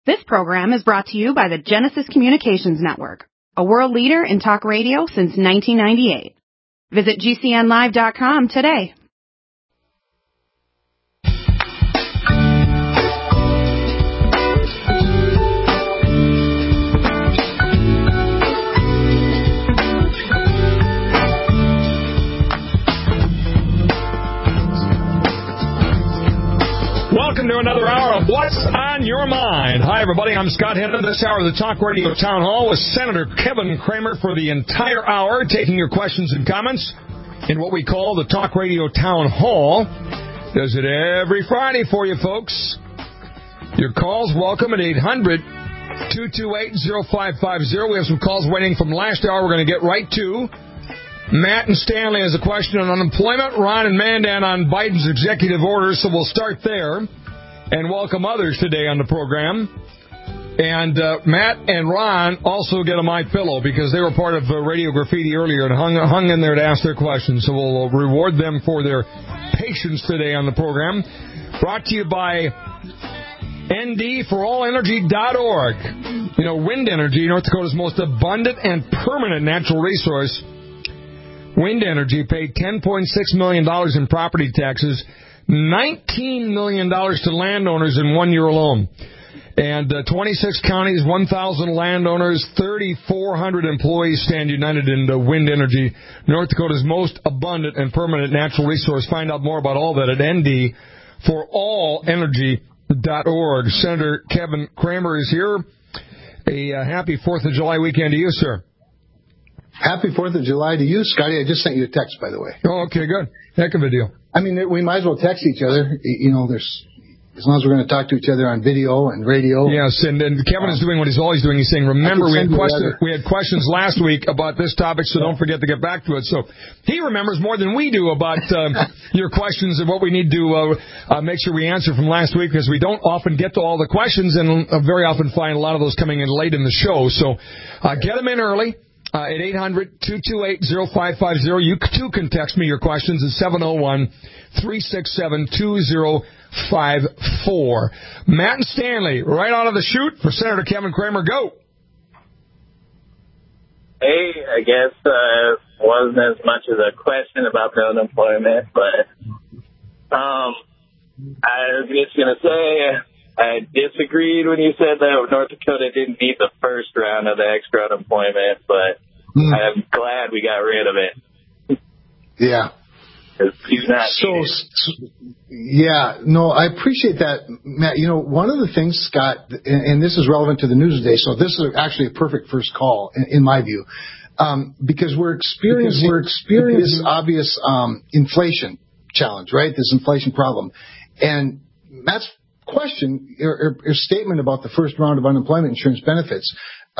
This program is brought to you by the Genesis Communications Network, a world leader in talk radio since 1998. Visit GCNlive.com today. Welcome to another hour of What's on Your Mind. Hi, everybody. I'm Scott Hinton. This hour of the Talk Radio Town Hall with Senator Kevin Cramer for the entire hour, taking your questions and comments in what we call the Talk Radio Town Hall. Does it every Friday for you, folks. Your calls welcome at 800-228-0550. We have some calls waiting from last hour we're going to get right to. Matt and Stanley has a question on unemployment. Ron and Mandan on Biden's executive orders, so we'll start there and welcome others today on the program. And Matt and Ron also get a My Pillow because they were part of Radio Graffiti earlier and hung in there to ask their questions. So we'll reward them for their patience today on the program. Brought to you by NDforAllEnergy.org. You know, wind energy, North Dakota's most abundant and permanent natural resource. Wind energy paid $10.6 million in property taxes, $19 million to landowners in 1 year alone. And 26 counties, 1,000 landowners, 3,400 employees stand united in the wind energy, North Dakota's most abundant and permanent natural resource. Find out more about all that at NDforAllEnergy.org. Senator Kevin Cramer is here. A happy 4th of July weekend to you, sir. Happy 4th of July to you, Scotty. I just sent you a text, by the way. Oh, okay, good. Heck of a deal. I mean, we might as well text each other. You know, as long as we're going to talk to each other on video and radio. Yes, and Kevin is doing what he's always doing. He's saying, remember, we had questions last week about this topic, so don't forget to get back to it. So he remembers more than we do about your questions and what we need to make sure we answer from last week, because we don't often get to all the questions and very often find a lot of those coming in late in the show. So get them in early. At 800-228-0550. You, too, can text me your questions at 701-367-2054. Matt and Stanley, right out of the chute for Senator Kevin Cramer. Go. Hey, I guess wasn't as much as a question about the unemployment, but I was just going to say I disagreed when you said that North Dakota didn't need the first round of the extra unemployment, but I'm glad we got rid of it. Yeah. I appreciate that, Matt. You know, one of the things, Scott, and this is relevant to the news today, so this is actually a perfect first call, in my view, because we're experiencing this obvious inflation challenge, right? This inflation problem. And Matt's question or statement about the first round of unemployment insurance benefits,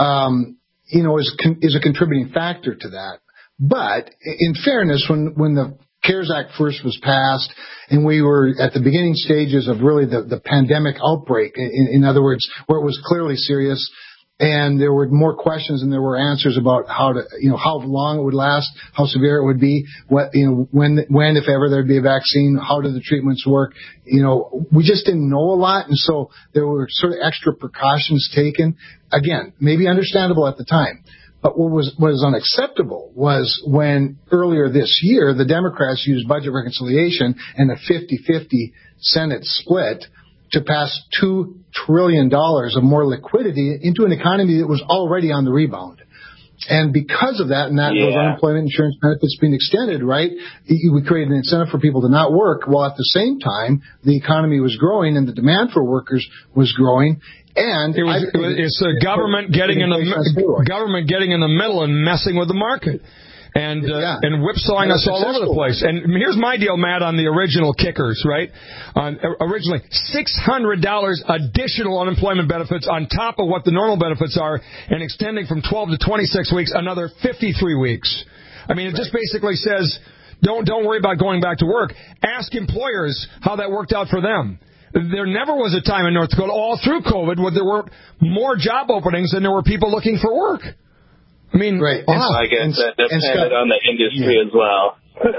is a contributing factor to that. But in fairness, when the CARES Act first was passed and we were at the beginning stages of really the pandemic outbreak, in other words, where it was clearly serious, and there were more questions than there were answers about how long it would last, how severe it would be, when, if ever, there'd be a vaccine, how do the treatments work. We just didn't know a lot, and so there were sort of extra precautions taken. Again, maybe understandable at the time. But what was unacceptable was when earlier this year, the Democrats used budget reconciliation and a 50-50 Senate split to pass $2 trillion of more liquidity into an economy that was already on the rebound. And because of that, those unemployment insurance benefits being extended, right, we created an incentive for people to not work, while at the same time, the economy was growing and the demand for workers was growing. And it's the government getting in the middle and messing with the market. And whipsawing us all over the place. And here's my deal, Matt, on the original kickers, right? Originally, $600 additional unemployment benefits on top of what the normal benefits are, and extending from 12 to 26 weeks, another 53 weeks. I mean, it just basically says, don't worry about going back to work. Ask employers how that worked out for them. There never was a time in North Dakota, all through COVID, where there were more job openings than there were people looking for work. I mean, right. I guess that depended on the industry as well.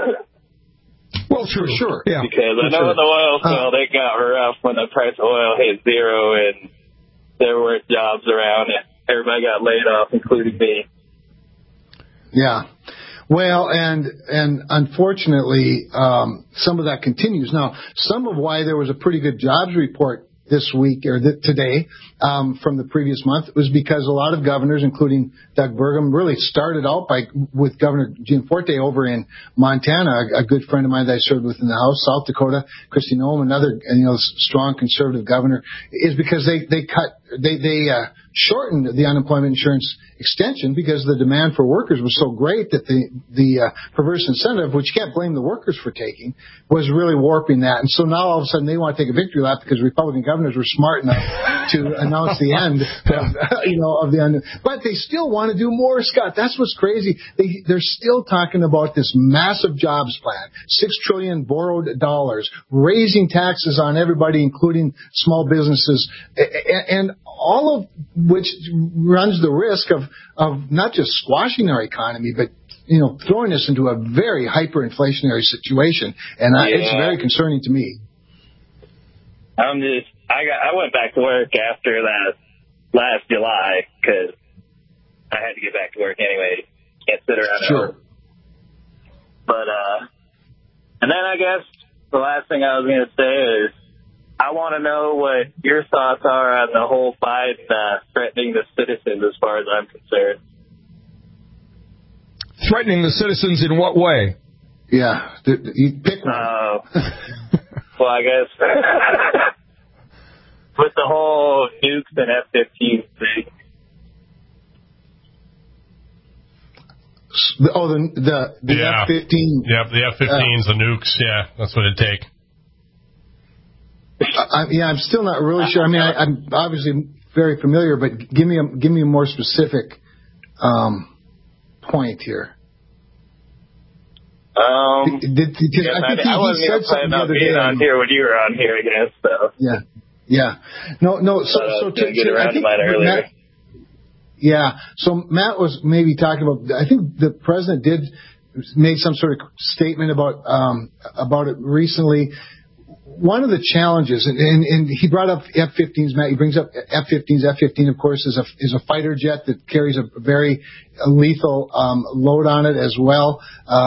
Well, true. Sure. Yeah. Because I know in the oil field, it got rough when the price of oil hit zero, and there were jobs around, and everybody got laid off, including me. Yeah. Well, and unfortunately, some of that continues. Now, some of why there was a pretty good jobs report this week or today from the previous month was because a lot of governors, including Doug Burgum, really started out with Governor Gianforte over in Montana, a good friend of mine that I served with in the House, South Dakota, Kristi Noem, another strong conservative governor, is because they shortened the unemployment insurance extension because the demand for workers was so great that the perverse incentive, which you can't blame the workers for taking, was really warping that. And so now all of a sudden they want to take a victory lap because Republican governors were smart enough to announce the end of the but they still want to do more, Scott. That's what's crazy. They're still talking about this massive jobs plan, $6 trillion borrowed dollars, raising taxes on everybody, including small businesses, and all of which runs the risk of not just squashing our economy, but throwing us into a very hyperinflationary situation, and it's very concerning to me. I went back to work after that last July because I had to get back to work anyway. Can't sit around at home. But and then I guess the last thing I was going to say is I want to know what your thoughts are on the whole Biden threatening the citizens as far as I'm concerned. Threatening the citizens in what way? Yeah, you pick one. Well, I guess with the whole nukes and F-15 thing. The F-15. Yep, the F-15s, the nukes. Yeah, that's what it'd take. I'm still not really sure. I mean, I'm obviously very familiar, but give me a more specific point here. I wasn't even planning on being on here when you were on here, I guess. So. Yeah. No. So to get around to mine earlier. So Matt was maybe talking about. I think the president did make some sort of statement about it recently. One of the challenges, and he brought up F-15s, Matt. He brings up F-15s. F-15, of course, is a fighter jet that carries a very lethal load on it as well.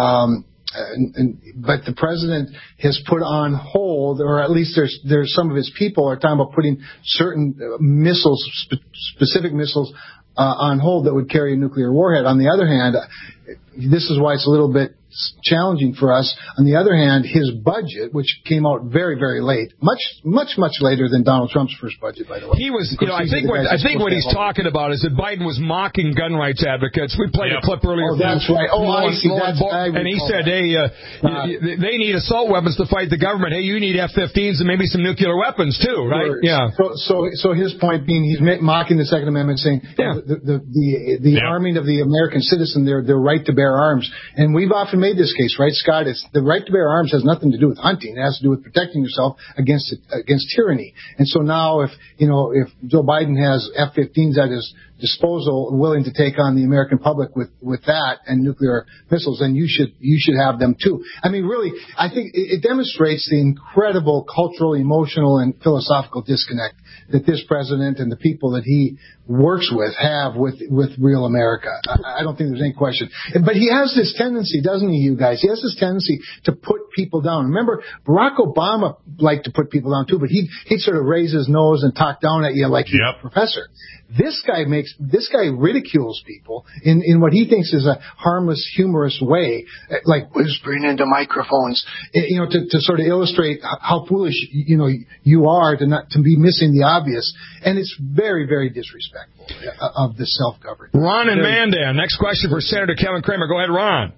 But the president has put on hold, or at least there's some of his people are talking about putting certain missiles, specific missiles, on hold that would carry a nuclear warhead. On the other hand, this is why it's a little bit challenging for us. On the other hand, his budget, which came out very, very late, much later than Donald Trump's first budget, by the way. He was, I think what he's talking about is that Biden was mocking gun rights advocates. We played a clip earlier. Oh, that's right. I see. And he said, hey, they need assault weapons to fight the government. Hey, you need F-15s and maybe some nuclear weapons too, right? Sure. Yeah. So his point being, he's mocking the Second Amendment, saying the arming of the American citizen, their right to bear arms, and we've often made this case, right, Scott? It's the right to bear arms has nothing to do with hunting. It has to do with protecting yourself against tyranny. And so now, if Joe Biden has F-15s at his disposal, willing to take on the American public with that and nuclear missiles, then you should have them too. I mean, really, I think it demonstrates the incredible cultural, emotional, and philosophical disconnect that this president and the people that he works with have with real America. I don't think there's any question. But he has this tendency, doesn't he, you guys? He has this tendency to put people down. Remember, Barack Obama liked to put people down too, but he'd sort of raise his nose and talk down at you like he's a professor. This guy ridicules people in what he thinks is a harmless, humorous way, like whispering into microphones, to sort of illustrate how foolish you are to be missing the obvious, and it's very, very disrespectful of the self-governed. Ron and Mandan. Next question for Senator Kevin Cramer. Go ahead, Ron.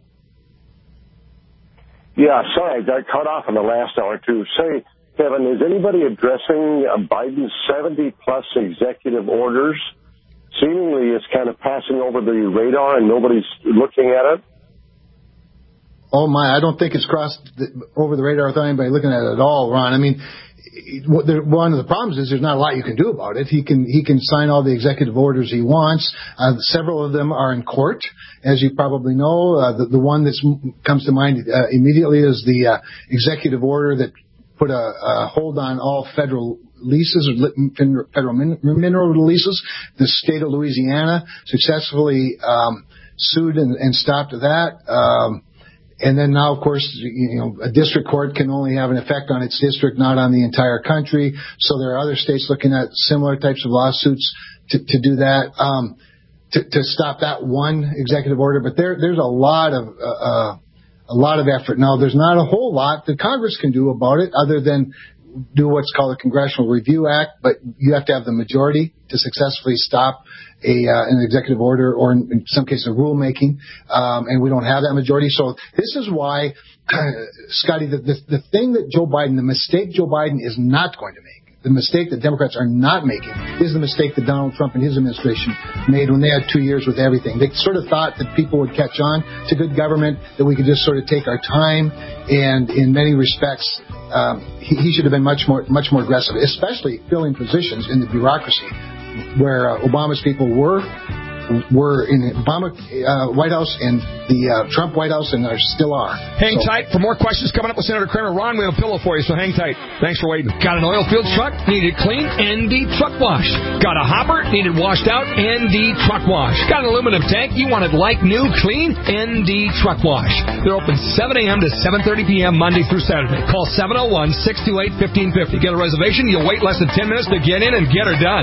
Yeah, sorry, I got cut off in the last hour too. Say, Kevin, is anybody addressing Biden's 70-plus executive orders? Seemingly, it's kind of passing over the radar and nobody's looking at it. Oh, my, I don't think it's crossed over the radar without anybody looking at it at all, Ron. I mean, one of the problems is there's not a lot you can do about it. He can sign all the executive orders he wants. Several of them are in court, as you probably know. The one that comes to mind immediately is the executive order that put a hold on all federal leases, or federal mineral leases. The state of Louisiana successfully sued and stopped that. And then now, of course, a district court can only have an effect on its district, not on the entire country. So there are other states looking at similar types of lawsuits to do that, to stop that one executive order. But there's a lot of effort. Now, there's not a whole lot that Congress can do about it other than do what's called the Congressional Review Act, but you have to have the majority to successfully stop an executive order, or in some cases a rulemaking, and we don't have that majority. So this is why, Scotty, the thing that the mistake Joe Biden is not going to make, the mistake that Democrats are not making, is the mistake that Donald Trump and his administration made when they had 2 years with everything. They sort of thought that people would catch on to good government, that we could just sort of take our time, and in many respects, he should have been much more aggressive, especially filling positions in the bureaucracy where Obama's people were in Obama White House and the Trump White House, and still are. Hang tight for more questions coming up with Senator Kramer. Ron, we have a pillow for you, so hang tight. Thanks for waiting. Got an oil field truck? Needed clean? ND Truck Wash. Got a hopper? Needed washed out? ND Truck Wash. Got an aluminum tank? You want it like new, clean? ND Truck Wash. They're open 7 a.m. to 7:30 p.m. Monday through Saturday. Call 701-628-1550. Get a reservation. You'll wait less than 10 minutes to get in and get her done.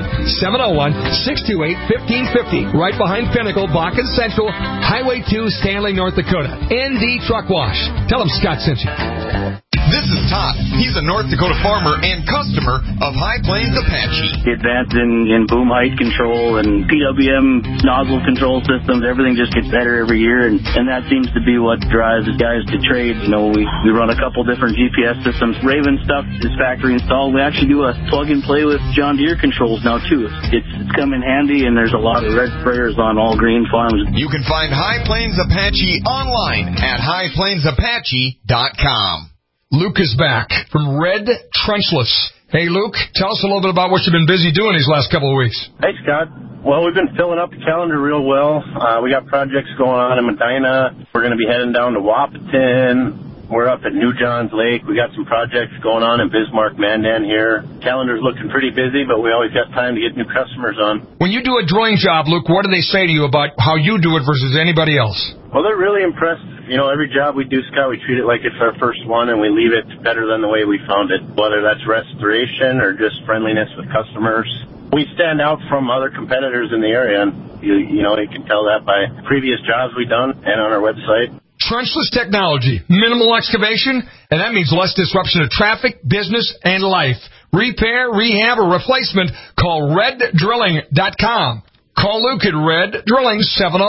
701-628-1550. Right behind Pinnacle, Bakken Central, Highway 2, Stanley, North Dakota. ND Truck Wash. Tell them Scott sent you. This is Todd. He's a North Dakota farmer and customer of High Plains Apache. The advance in boom height control and PWM nozzle control systems, everything just gets better every year, and that seems to be what drives guys to trade. We run a couple different GPS systems. Raven stuff is factory installed. We actually do a plug and play with John Deere controls now too. It's come in handy, and there's a lot of red sprayers on all green farms. You can find High Plains Apache online at highplainsapache.com. Luke is back from Red Trenchless. Hey, Luke, tell us a little bit about what you've been busy doing these last couple of weeks. Hey, Scott. Well, we've been filling up the calendar real well. We got projects going on in Medina. We're going to be heading down to Wahpeton. We're up at New Johns Lake. We got some projects going on in Bismarck, Mandan here. Calendar's looking pretty busy, but we always got time to get new customers on. When you do a drilling job, Luke, what do they say to you about how you do it versus anybody else? Well, they're really impressed. Every job we do, Scott, we treat it like it's our first one, and we leave it better than the way we found it, whether that's restoration or just friendliness with customers. We stand out from other competitors in the area, and you can tell that by previous jobs we've done and on our website. Trenchless technology, minimal excavation, and that means less disruption of traffic, business, and life. Repair, rehab, or replacement, call RedDrilling.com. Call Luke at Red Drilling,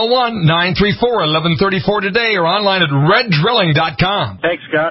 701-934-1134 today, or online at RedDrilling.com. Thanks, Scott.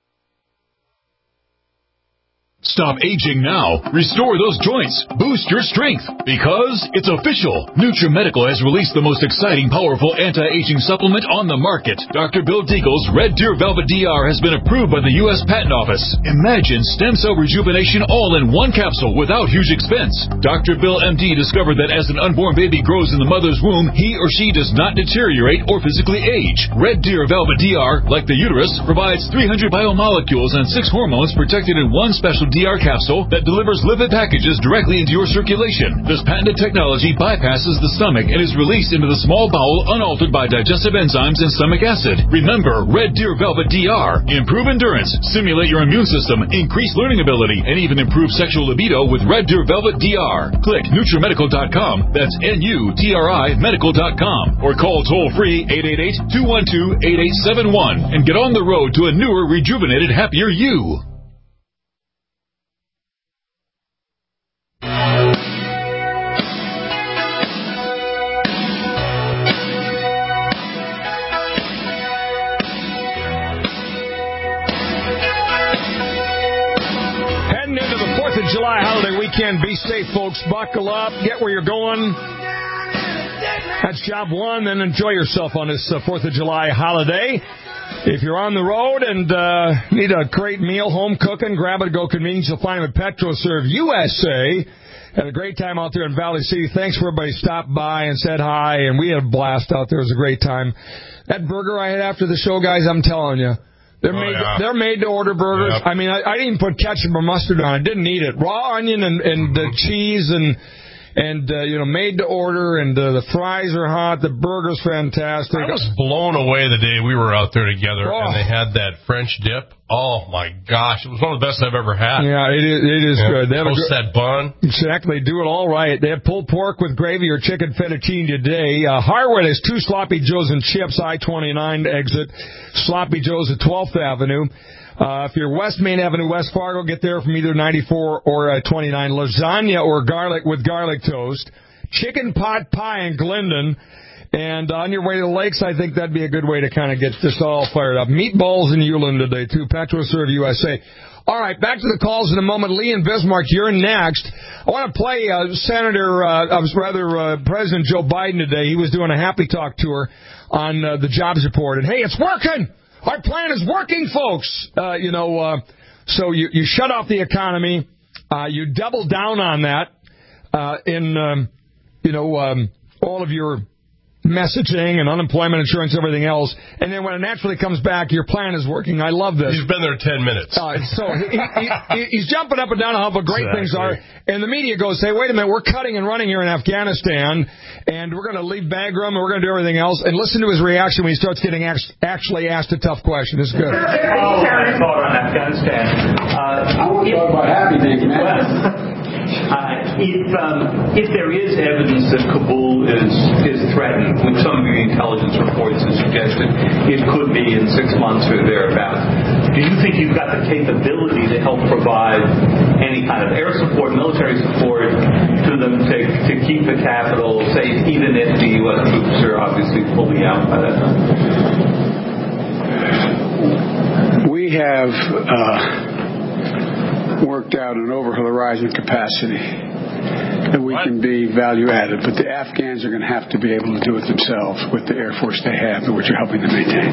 Stop aging now. Restore those joints. Boost your strength. Because it's official. NutriMedical has released the most exciting, powerful anti-aging supplement on the market. Dr. Bill Deagle's Red Deer Velvet DR has been approved by the U.S. Patent Office. Imagine stem cell rejuvenation all in one capsule without huge expense. Dr. Bill MD discovered that as an unborn baby grows in the mother's womb, he or she does not deteriorate or physically age. Red Deer Velvet DR, like the uterus, provides 300 biomolecules and 6 hormones protected in one special DR capsule that delivers lipid packages directly into your circulation. This patented technology bypasses the stomach and is released into the small bowel unaltered by digestive enzymes and stomach acid. Remember, Red Deer Velvet DR. Improve endurance, stimulate your immune system, increase learning ability, and even improve sexual libido with Red Deer Velvet DR. Click NutriMedical.com. That's NUTRI Medical.com. Or call toll-free 888-212-8871 and get on the road to a newer, rejuvenated, happier you. July holiday weekend. Be safe, folks. Buckle up. Get where you're going. That's job one. Then enjoy yourself on this 4th of July holiday. If you're on the road and need a great meal, home cooking, grab it, go convenience. You'll find them at PetroServe USA. Had a great time out there in Valley City. Thanks for everybody stopped by and said hi, and we had a blast out there. It was a great time. That burger I had after the show, guys, I'm telling you, They're made to order burgers. Yep. I mean, I didn't even put ketchup or mustard on. I didn't need it. Raw onion and the cheese and made to order, and the fries are hot. The burger's fantastic. I was blown away the day we were out there together, and they had that French dip. Oh my gosh, it was one of the best I've ever had. Yeah, it is good. They toast that bun. Exactly, do it all right. They have pulled pork with gravy or chicken fettuccine today. Harwood has 2 Sloppy Joes and chips, I-29 exit. Sloppy Joes at 12th Avenue. If you're West Main Avenue, West Fargo, get there from either 94 or 29. Lasagna or garlic with garlic toast. Chicken pot pie in Glendon. And on your way to the lakes, I think that'd be a good way to kind of get this all fired up. Meatballs in Uland today, too. PetroServe USA. All right, back to the calls in a moment. Lee in Bismarck, you're next. I want to play President Joe Biden today. He was doing a Happy Talk tour on the jobs report. And, hey, it's working! Our plan is working, folks. So you shut off the economy. You double down on that in all of your messaging and unemployment insurance, everything else. And then when it naturally comes back, your plan is working. I love this. He's been there 10 minutes. So he's jumping up and down on how great things are. And the media goes, hey, wait a minute, we're cutting and running here in Afghanistan, and we're going to leave Bagram, and we're going to do everything else. And listen to his reaction when he starts getting actually asked a tough question. It's good. On Afghanistan. I want to talk about happy things, man. If there is evidence that Kabul is threatened, which some of the intelligence reports have suggested it could be in 6 months or thereabouts, do you think you've got the capability to help provide any kind of air support, military support to them to keep the capital safe, even if the U.S. troops are obviously fully out by that time? We have worked out an over-horizon capacity that we can be value-added, but the Afghans are going to have to be able to do it themselves with the Air Force they have, which you're helping them maintain.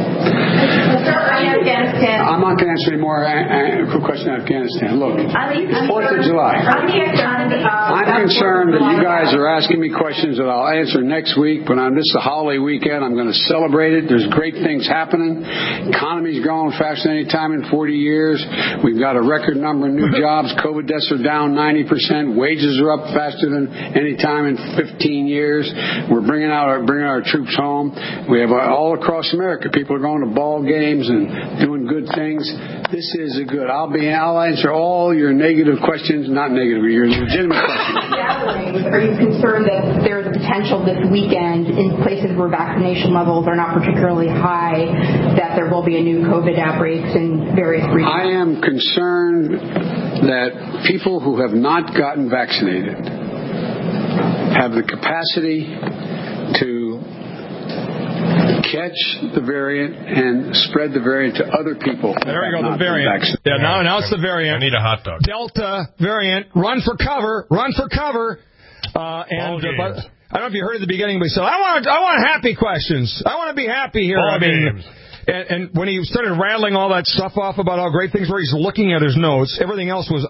I'm not going to answer any more quick question on Afghanistan. Look, it's 4th of July. I'm concerned that you guys are asking me questions that I'll answer next week, but on this holiday weekend, I'm going to celebrate it. There's great things happening. Economy's growing faster than any time in 40 years. We've got a record number of new jobs. COVID deaths are down 90%. Wages are up faster than any time in 15 years. We're bringing our troops home. We have all across America, people are going to ball games and doing good things. This is a good. I'll answer all your negative questions, not negative, your legitimate questions. Are you concerned that there's a potential this weekend in places where vaccination levels are not particularly high that there will be a new COVID outbreaks in various regions? I am concerned that people who have not gotten vaccinated have the capacity to catch the variant and spread the variant to other people. There we go, the variant. Yeah, now it's the variant. I need a hot dog. Delta variant. Run for cover. But I don't know if you heard at the beginning, but he said, I want happy questions. I want to be happy here. And when he started rattling all that stuff off about how great things were, he's looking at his notes. Everything else was,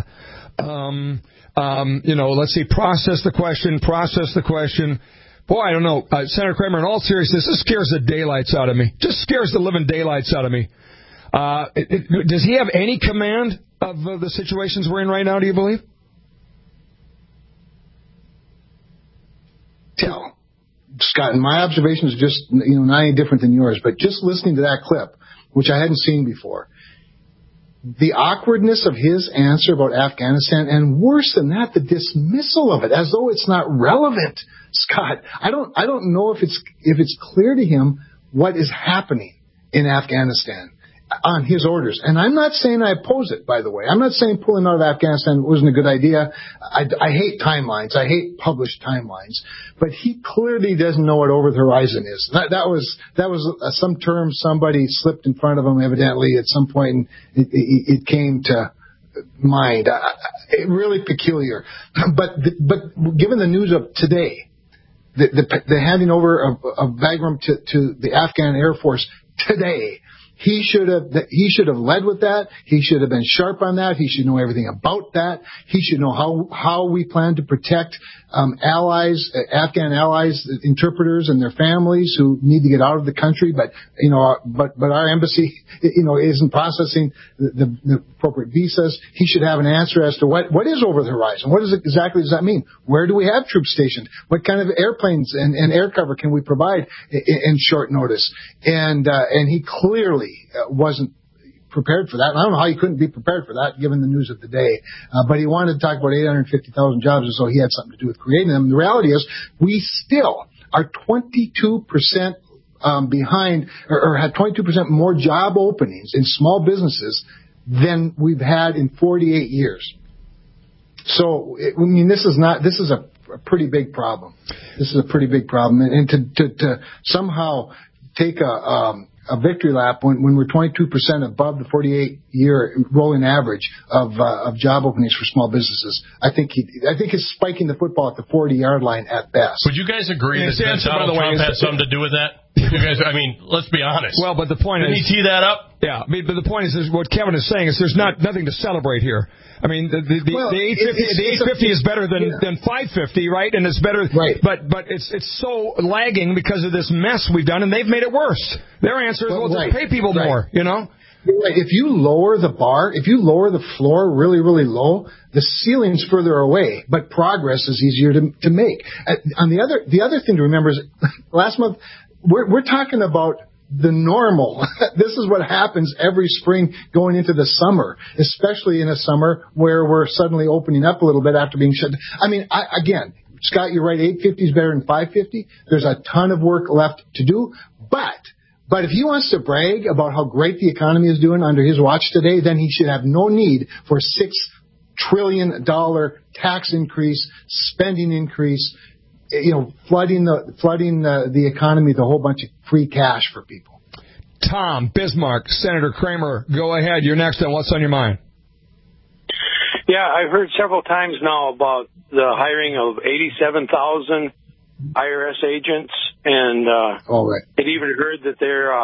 let's see, process the question. Boy, I don't know. Senator Kramer, in all seriousness, this scares the daylights out of me. Just scares the living daylights out of me. Does he have any command of the situations we're in right now, do you believe? Scott, and my observation is just, not any different than yours, but just listening to that clip, which I hadn't seen before, the awkwardness of his answer about Afghanistan, and worse than that, the dismissal of it, as though it's not relevant. Scott, I don't know if it's clear to him what is happening in Afghanistan on his orders. And I'm not saying I oppose it, by the way. I'm not saying pulling out of Afghanistan wasn't a good idea. I hate timelines. I hate published timelines. But he clearly doesn't know what over the horizon is. That was some term somebody slipped in front of him, evidently, at some point, and it came to mind. Really peculiar. But given the news of today, the handing over of Bagram to the Afghan Air Force today, He should have led with that. He should have been sharp on that. He should know everything about that. He should know how we plan to protect allies, Afghan allies, interpreters and their families who need to get out of the country, but our embassy, isn't processing the appropriate visas. He should have an answer as to what is over the horizon. What exactly does that mean? Where do we have troops stationed? What kind of airplanes and air cover can we provide in short notice? And he clearly wasn't prepared for that. And I don't know how he couldn't be prepared for that given the news of the day. But he wanted to talk about 850,000 jobs as though he had something to do with creating them. The reality is we still are 22% behind or had 22% more job openings in small businesses than we've had in 48 years. So, this is a pretty big problem. This is a pretty big problem. And to somehow take a victory lap when we're 22% above the 48-year rolling average of job openings for small businesses. I think he's spiking the football at the 40-yard line at best. Would you guys agree that Donald Trump had something to do with that? You guys, let's be honest. Well, but the point Didn't he tee that up? Yeah, but the point is what Kevin is saying is there's nothing to celebrate here. I mean, the 850 is better than 550, right? And it's better, right? But it's so lagging because of this mess we've done, and they've made it worse. Their answer is, just pay people more, Right. If you lower the bar, if you lower the floor really, really low, the ceiling's further away, but progress is easier to make. On the other thing to remember is last month we're talking about the normal. This is what happens every spring going into the summer, especially in a summer where we're suddenly opening up a little bit after being shut. Again, Scott, you're right. 850 is better than 550. There's a ton of work left to do, but if he wants to brag about how great the economy is doing under his watch today, then he should have no need for $6 trillion tax increase, spending increase, flooding the economy with a whole bunch of free cash for people. Tom Bismarck, Senator Kramer, go ahead. You're next on What's on Your Mind. Yeah, I've heard several times now about the hiring of 87,000 IRS agents, and I'd even heard that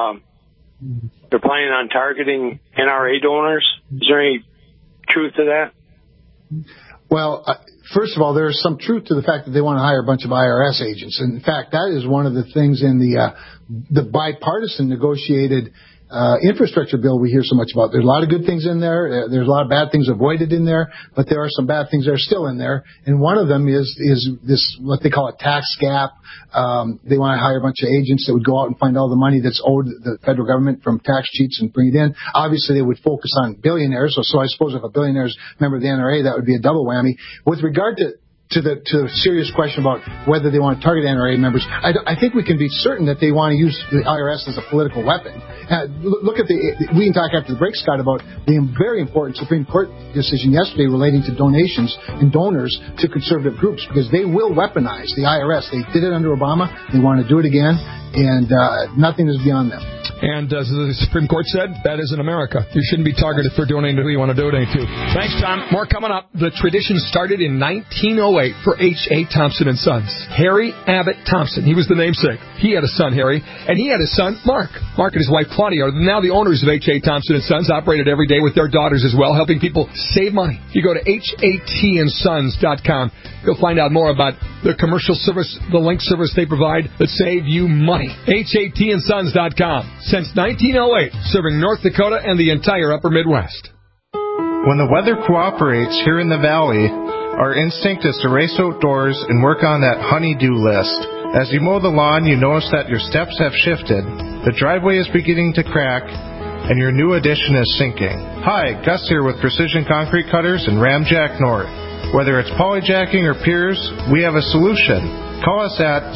they're planning on targeting NRA donors. Is there any truth to that? Well, first of all, there's some truth to the fact that they want to hire a bunch of IRS agents. In fact, that is one of the things in the bipartisan negotiated infrastructure bill we hear so much about. There's a lot of good things in there. There's a lot of bad things avoided in there, but there are some bad things that are still in there. And one of them is this, what they call a tax gap. They want to hire a bunch of agents that would go out and find all the money that's owed the federal government from tax cheats and bring it in. Obviously, they would focus on billionaires. So I suppose if a billionaire's member of the NRA, that would be a double whammy. With regard to the serious question about whether they want to target NRA members, I think we can be certain that they want to use the IRS as a political weapon. Look at we can talk after the break, Scott, about the very important Supreme Court decision yesterday relating to donations and donors to conservative groups, because they will weaponize the IRS. They did it under Obama. They want to do it again, and nothing is beyond them. And as the Supreme Court said, that is in America. You shouldn't be targeted for donating to who you want to donate to. Thanks, Tom. More coming up. The tradition started in 1908 for H.A. Thompson & Sons. Harry Abbott Thompson. He was the namesake. He had a son, Harry, and he had a son, Mark. Mark and his wife, Claudia, are now the owners of H.A. Thompson & Sons, operated every day with their daughters as well, helping people save money. If you go to hatandsons.com, you'll find out more about the commercial service, the link service they provide that save you money. hatandsons.com. Since 1908, serving North Dakota and the entire upper Midwest. When the weather cooperates here in the valley, our instinct is to race outdoors and work on that honey-do list. As you mow the lawn, you notice that your steps have shifted, the driveway is beginning to crack, and your new addition is sinking. Hi, Gus here with Precision Concrete Cutters and Ramjack North. Whether it's polyjacking or piers, we have a solution. Call us at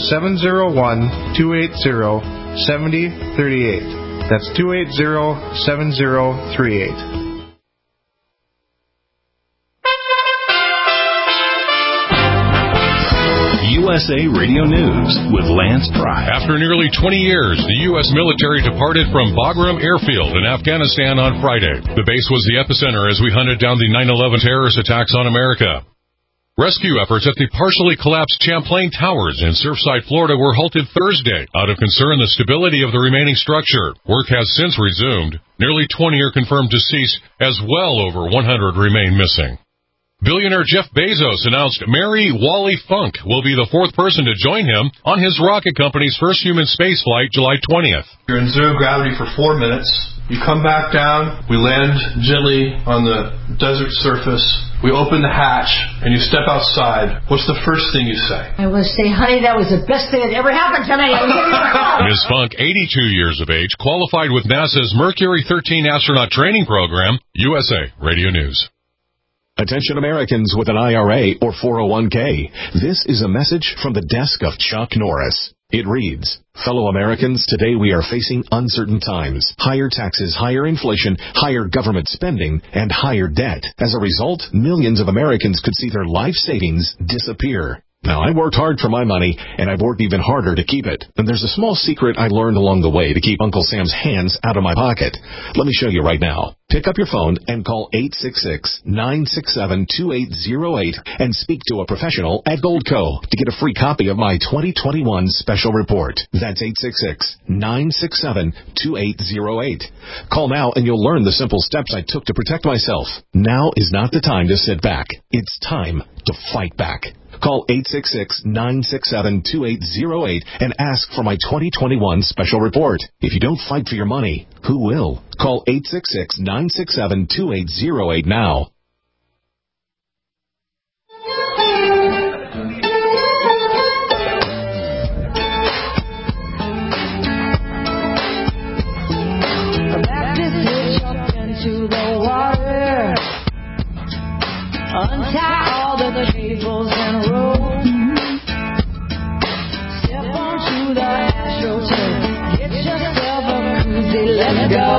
701-280-7038. That's 280-7038. USA Radio News with Lance Pry. After nearly 20 years, the U.S. military departed from Bagram Airfield in Afghanistan on Friday. The base was the epicenter as we hunted down the 9/11 terrorist attacks on America. Rescue efforts at the partially collapsed Champlain Towers in Surfside, Florida were halted Thursday out of concern the stability of the remaining structure. Work has since resumed. Nearly 20 are confirmed deceased, as well over 100 remain missing. Billionaire Jeff Bezos announced Mary Wally Funk will be the fourth person to join him on his rocket company's first human spaceflight July 20th. You're in zero gravity for 4 minutes. You come back down. We land gently on the desert surface. We open the hatch, and you step outside. What's the first thing you say? I will say, honey, that was the best thing that ever happened to me. Ms. Funk, 82 years of age, qualified with NASA's Mercury 13 astronaut training program. USA Radio News. Attention Americans with an IRA or 401k. This is a message from the desk of Chuck Norris. It reads, fellow Americans, today we are facing uncertain times. Higher taxes, higher inflation, higher government spending, and higher debt. As a result, millions of Americans could see their life savings disappear. Now, I worked hard for my money, and I've worked even harder to keep it. And there's a small secret I learned along the way to keep Uncle Sam's hands out of my pocket. Let me show you right now. Pick up your phone and call 866-967-2808 and speak to a professional at Goldco to get a free copy of my 2021 special report. That's 866-967-2808. Call now and you'll learn the simple steps I took to protect myself. Now is not the time to sit back. It's time to fight back. Call 866-967-2808 and ask for my 2021 special report. If you don't fight for your money, who will? Call 866-967-2808 now. Untie all the cables and ropes. Step onto the astroturf. Get yourself a koozie, let's go.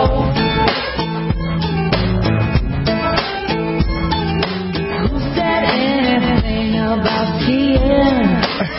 Who said anything about skiing?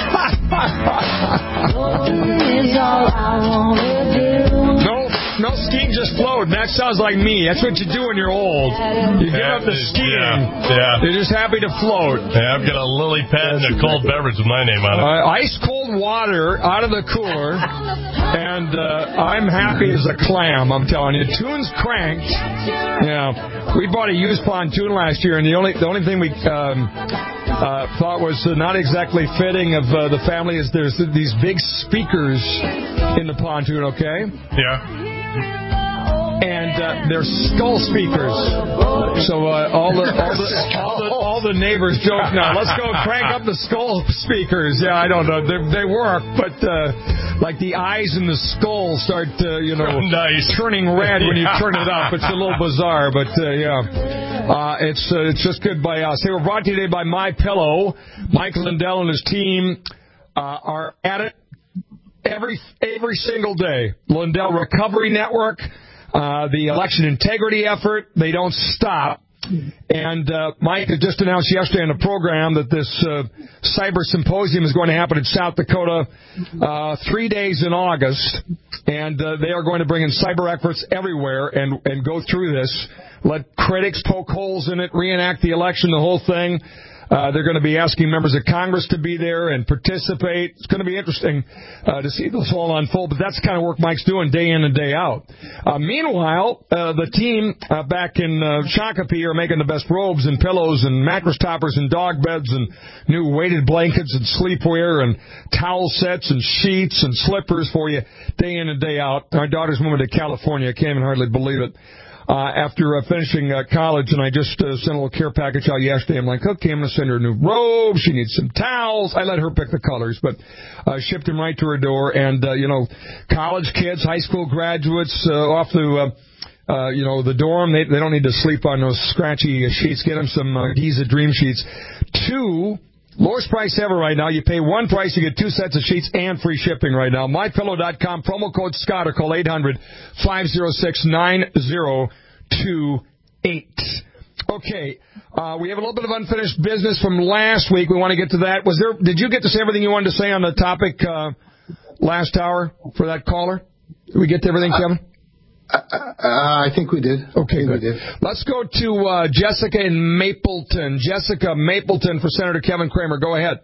Floating is all I wanna do. No skiing, just float. That sounds like me. That's what you do when you're old. You give up the skiing. Yeah. You're just happy to float. Yeah, I've got a lily pad and a cold beverage with my name on it. Ice cold water out of the cooler, and I'm happy as a clam, I'm telling you. Tune's cranked. Yeah. We bought a used pontoon last year, and the only thing we thought was not exactly fitting of the family is there's these big speakers in the pontoon, okay? Yeah. And they're skull speakers. So all the neighbors joke now. Let's go crank up the skull speakers. Yeah, I don't know. They work, but like the eyes in the skull start turning red when you turn it up. It's a little bizarre, but it's just good by us. They were brought to you today by MyPillow. Mike Lindell and his team are at it every single day. Lindell Recovery Network. The election integrity effort, they don't stop. And Mike had just announced yesterday on the program that this cyber symposium is going to happen in South Dakota 3 days in August. And they are going to bring in cyber experts everywhere and go through this. Let critics poke holes in it, reenact the election, the whole thing. They're going to be asking members of Congress to be there and participate. It's going to be interesting to see this all unfold, but that's the kind of work Mike's doing day in and day out. Meanwhile, the team back in Shakopee are making the best robes and pillows and mattress toppers and dog beds and new weighted blankets and sleepwear and towel sets and sheets and slippers for you day in and day out. Our daughter's moving to California. I can't even hardly believe it. After finishing college, and I just sent a little care package out yesterday. I'm like, okay, I'm going to send her a new robe. She needs some towels. I let her pick the colors, but shipped them right to her door. And, college kids, high school graduates off to, the dorm. They don't need to sleep on those scratchy sheets. Get them some Giza Dream Sheets. Lowest price ever right now. You pay one price, you get 2 sets of sheets and free shipping right now. MyPillow.com, promo code Scott, or call 800-506-9028. Okay, we have a little bit of unfinished business from last week. We want to get to that. Did you get to say everything you wanted to say on the topic last hour for that caller? Did we get to everything, Kevin? I think we did. Okay, good. Let's go to Jessica in Mapleton. Jessica Mapleton for Senator Kevin Cramer. Go ahead.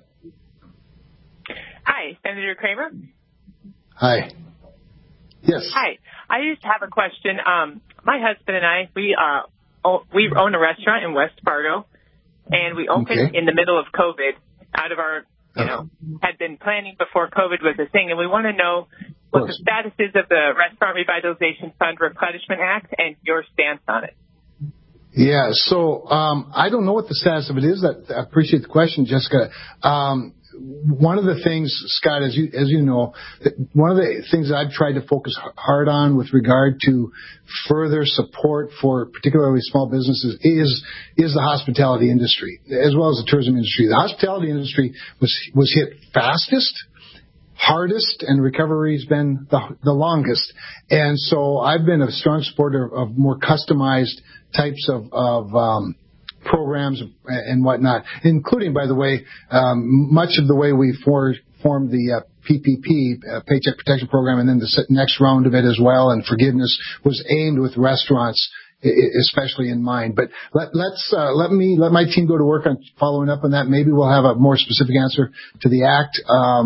Hi, Senator Cramer. Hi. Yes. Hi. I just have a question. My husband and I, we own a restaurant in West Fargo, and we opened in the middle of COVID out of our, had been planning before COVID was a thing, and we want to know what the status is of the Restaurant Revitalization Fund Replenishment Act and your stance on it. Yeah, so I don't know what the status of it is. I appreciate the question, Jessica. One of the things, Scott, as you know, one of the things that I've tried to focus hard on with regard to further support for particularly small businesses is the hospitality industry, as well as the tourism industry. The hospitality industry was hit fastest, hardest, and recovery's been the longest. And so I've been a strong supporter of more customized types of programs and whatnot, including, by the way, much of the way we formed the PPP, Paycheck Protection Program, and then the next round of it as well, and forgiveness was aimed with restaurants especially in mind. But let my team go to work on following up on that. Maybe we'll have a more specific answer to the act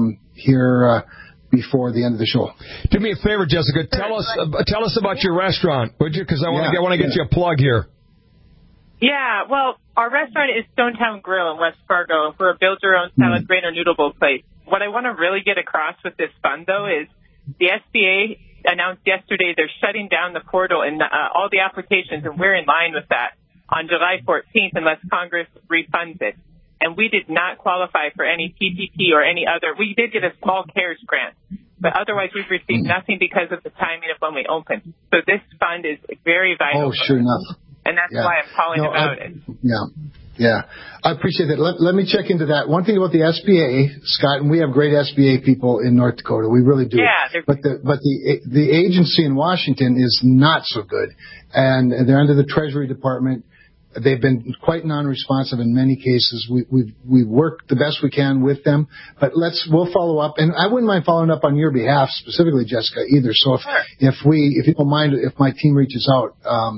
here before the end of the show. Do me a favor, Jessica. Tell us about your restaurant, would you? Because I want to get you a plug here. Yeah, well, our restaurant is Stonetown Grill in West Fargo. We're a build-your-own salad, grain, or noodle bowl place. What I want to really get across with this fund, though, is the SBA announced yesterday they're shutting down the portal and all the applications, and we're in line with that on July 14th unless Congress refunds it. And we did not qualify for any PPP or any other. We did get a small CARES grant, but otherwise we've received nothing because of the timing of when we opened. So this fund is very vital. Oh, sure enough. And that's why I'm calling about it. Yeah. I appreciate that. Let me check into that. One thing about the SBA, Scott, and we have great SBA people in North Dakota. We really do. Yeah. But the agency in Washington is not so good. And they're under the Treasury Department. They've been quite non-responsive in many cases. We've worked the best we can with them, but we'll follow up. And I wouldn't mind following up on your behalf specifically, Jessica, either. So if you don't mind, if my team reaches out,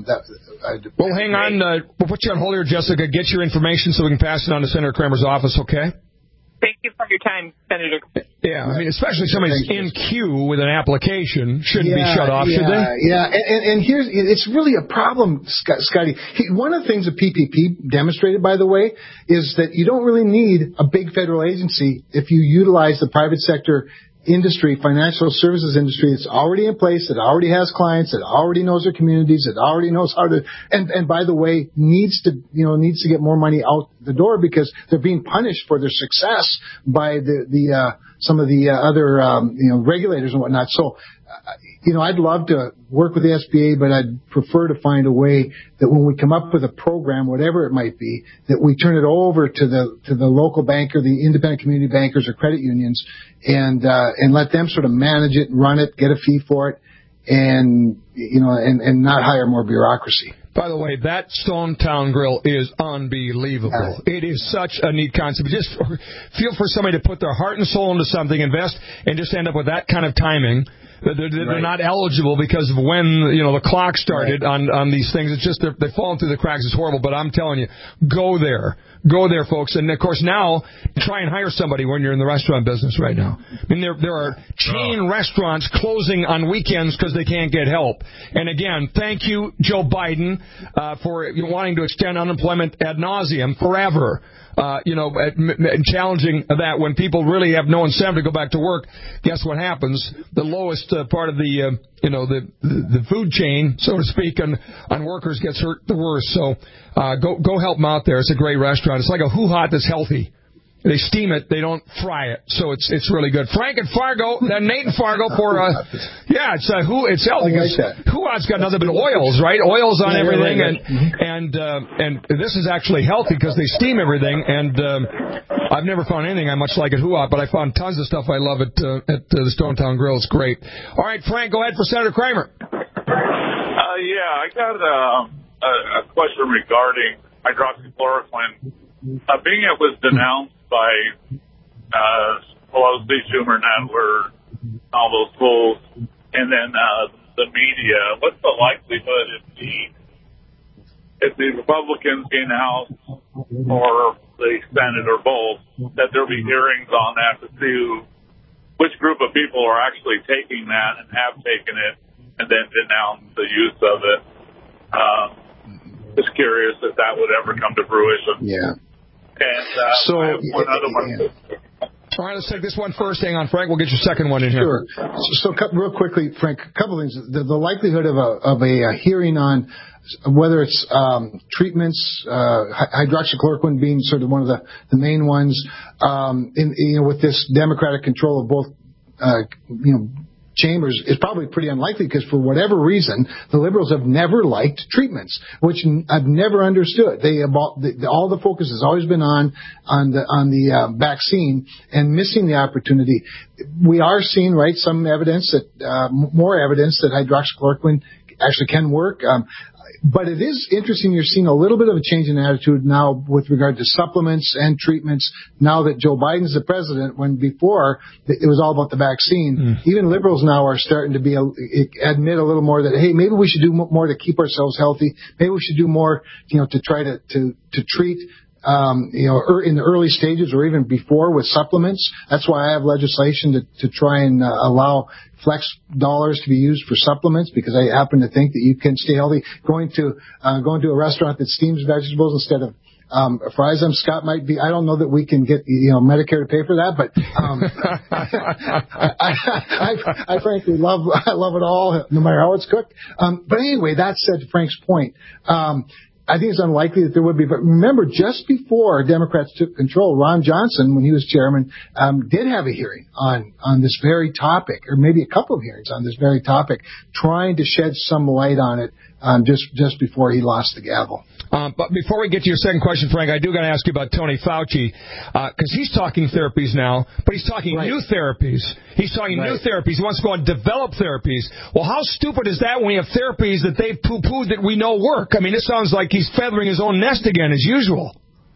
well, hang on. We'll put you on hold here, Jessica. Get your information so we can pass it on to Senator Cramer's office. Okay. Thank you for your time, Senator. Yeah, I mean, especially somebody's in queue with an application shouldn't be shut off, should they? Yeah, and it's really a problem, Scotty. One of the things that PPP demonstrated, by the way, is that you don't really need a big federal agency if you utilize the private sector industry, financial services industry. It's already in place. It already has clients. It already knows their communities. It already knows how to, and by the way, needs to get more money out the door because they're being punished for their success by some of the other, regulators and whatnot. So, I'd love to work with the SBA, but I'd prefer to find a way that when we come up with a program, whatever it might be, that we turn it over to the local banker, the independent community bankers or credit unions, and let them sort of manage it, run it, get a fee for it, and not hire more bureaucracy. By the way, that Stonetown Grill is unbelievable. It is such a neat concept. Just feel for somebody to put their heart and soul into something, invest, and just end up with that kind of timing. They're not eligible because of when the clock started on these things. It's just they've fallen through the cracks. It's horrible. But I'm telling you, go there, folks. And of course now try and hire somebody when you're in the restaurant business right now. I mean there are chain restaurants closing on weekends because they can't get help. And again, thank you, Joe Biden, for wanting to extend unemployment ad nauseum forever. And challenging that when people really have no incentive to go back to work. Guess what happens? The lowest part of the food chain, so to speak, on workers gets hurt the worst. So go help them out there. It's a great restaurant. It's like a Hoo-Hot that's healthy. They steam it, they don't fry it, so it's really good. Frank and Fargo, then Nate and Fargo for it's healthy. Hoo-Hot's got nothing but oils, right? Oils on everything, and this is actually healthy because they steam everything. And I've never found anything I much like at Hoo-Hot, but I found tons of stuff I love at the Stonetown Grill. It's great. All right, Frank, go ahead for Senator Cramer. I got a question regarding hydroxychloroquine. Being it was denounced by Pelosi, Schumer, Nadler, all those fools, and then the media, what's the likelihood if the Republicans gain the House or the Senate or both, that there'll be hearings on that to see which group of people are actually taking that and have taken it and then denounce the use of it? Just curious if that would ever come to fruition. Yeah. And I have one other one. All right, let's take this one first. Hang on, Frank. We'll get your second one in here. Sure. So real quickly, Frank, a couple of things. The likelihood of a hearing on whether it's treatments, hydroxychloroquine being sort of one of the main ones, with this Democratic control of both, chambers, is probably pretty unlikely, because for whatever reason, the Liberals have never liked treatments, which I've never understood. All the focus has always been on the vaccine and missing the opportunity. We are seeing, right, some evidence more evidence that hydroxychloroquine actually can work. But it is interesting, you're seeing a little bit of a change in attitude now with regard to supplements and treatments now that Joe Biden's the president, when before it was all about the vaccine. Even liberals now are starting to admit a little more that, hey, maybe we should do more to keep ourselves healthy. Maybe we should do more, to try to treat in the early stages or even before with supplements. That's why I have legislation to try and allow flex dollars to be used for supplements, because I happen to think that you can stay healthy. Going to a restaurant that steams vegetables instead of fries, Scott might be. I don't know that we can get Medicare to pay for that, but I frankly love it all, no matter how it's cooked. But anyway, that said, to Frank's point, I think it's unlikely that there would be. But remember, just before Democrats took control, Ron Johnson, when he was chairman, did have a hearing on this very topic, or maybe a couple of hearings on this very topic, trying to shed some light on it just before he lost the gavel. But before we get to your second question, Frank, I do got to ask you about Tony Fauci, because he's talking therapies now, but he's talking new therapies. He's talking new therapies. He wants to go and develop therapies. Well, how stupid is that when we have therapies that they've poo-pooed that we know work? I mean, this sounds like he's feathering his own nest again, as usual.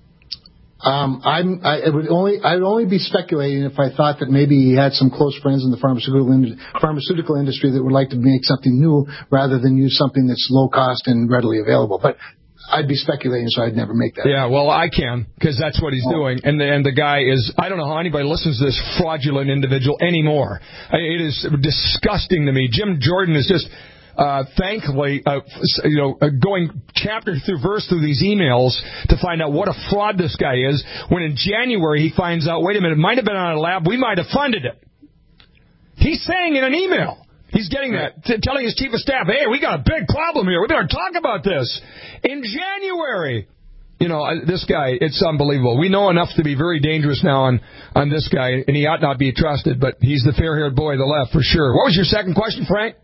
I would only be speculating if I thought that maybe he had some close friends in the pharmaceutical industry that would like to make something new rather than use something that's low cost and readily available. But I'd be speculating, so I'd never make that. Yeah, well, I can, because that's what he's doing. And the guy is, I don't know how anybody listens to this fraudulent individual anymore. It is disgusting to me. Jim Jordan is just, thankfully, going chapter through verse through these emails to find out what a fraud this guy is, when in January he finds out, wait a minute, it might have been on a lab, we might have funded it. He's saying in an email. He's getting that, telling his chief of staff, hey, we got a big problem here. We better talk about this. In January. This guy, it's unbelievable. We know enough to be very dangerous now on this guy, and he ought not be trusted, but he's the fair-haired boy of the left for sure. What was your second question, Frank?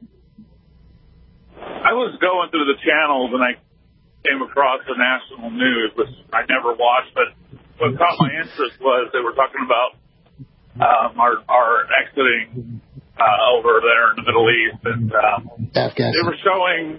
I was going through the channels, and I came across the national news, which I never watched, but what caught my interest was they were talking about our exiting over there in the Middle East, and they were showing,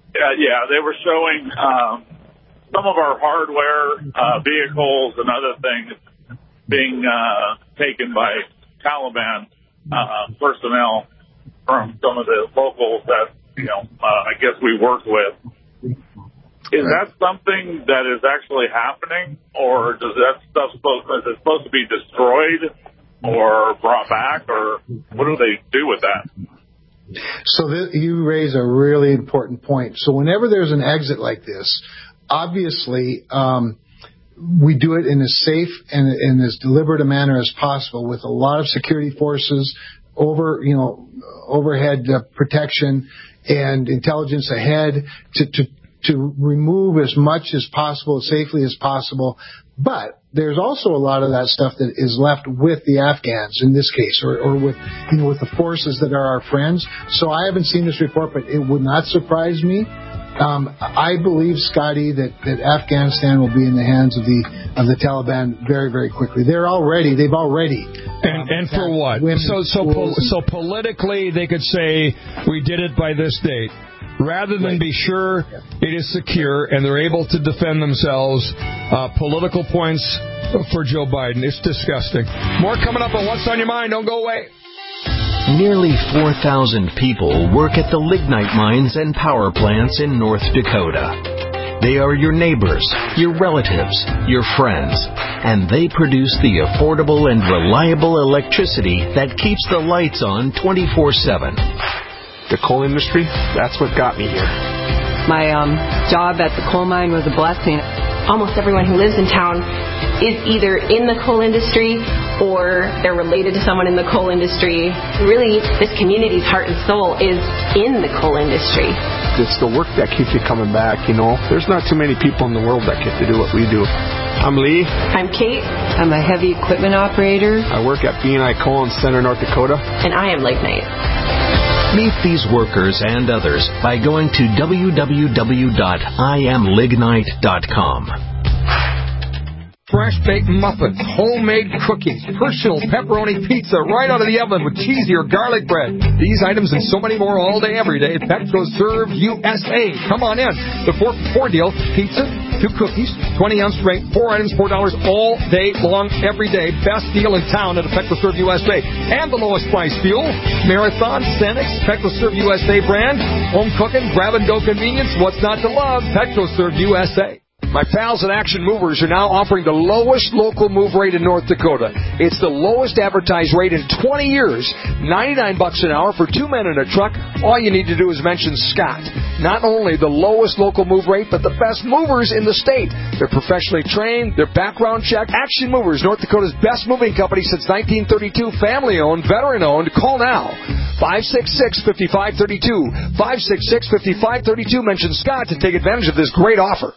some of our hardware, vehicles, and other things being taken by Taliban personnel from some of the locals that I guess we work with. Is that something that is actually happening, or does that stuff supposed to be destroyed or brought back, or what do they do with that? So you raise a really important point. So whenever there's an exit like this, obviously we do it in as safe and as deliberate a manner as possible, with a lot of security forces, overhead protection and intelligence ahead to remove as much as possible, as safely as possible. But there's also a lot of that stuff that is left with the Afghans in this case, or with the forces that are our friends. So I haven't seen this report, but it would not surprise me. I believe, Scotty, that Afghanistan will be in the hands of the Taliban very, very quickly. They've already. And for what? So politically, they could say we did it by this date, rather than be sure it is secure and they're able to defend themselves. Political points for Joe Biden. It's disgusting. More coming up on What's on Your Mind. Don't go away. Nearly 4,000 people work at the lignite mines and power plants in North Dakota. They are your neighbors, your relatives, your friends, and they produce the affordable and reliable electricity that keeps the lights on 24/7. The coal industry, that's what got me here. My job at the coal mine was a blessing. Almost everyone who lives in town is either in the coal industry or they're related to someone in the coal industry. Really, this community's heart and soul is in the coal industry. It's the work that keeps you coming back, you know. There's not too many people in the world that get to do what we do. I'm Lee. I'm Kate. I'm a heavy equipment operator. I work at B&I Coal in Center, North Dakota. And I am Lignite. Meet these workers and others by going to www.iamlignite.com. Fresh baked muffins, homemade cookies, personal pepperoni pizza right out of the oven with cheesy or garlic bread. These items and so many more all day, every day. PetroServe USA. Come on in. The 4-for-4 deal. Pizza, 2 cookies, 20-ounce drink, 4 items, $4 all day long, every day. Best deal in town at a PetroServe USA. And the lowest price fuel. Marathon, Cenex, PetroServe USA brand. Home cooking, grab-and-go convenience. What's not to love? PetroServe USA. My pals at Action Movers are now offering the lowest local move rate in North Dakota. It's the lowest advertised rate in 20 years, $99 an hour for 2 men in a truck. All you need to do is mention Scott. Not only the lowest local move rate, but the best movers in the state. They're professionally trained, they're background checked. Action Movers, North Dakota's best moving company since 1932, family-owned, veteran-owned. Call now. 566-5532. 566-5532. Mention Scott to take advantage of this great offer.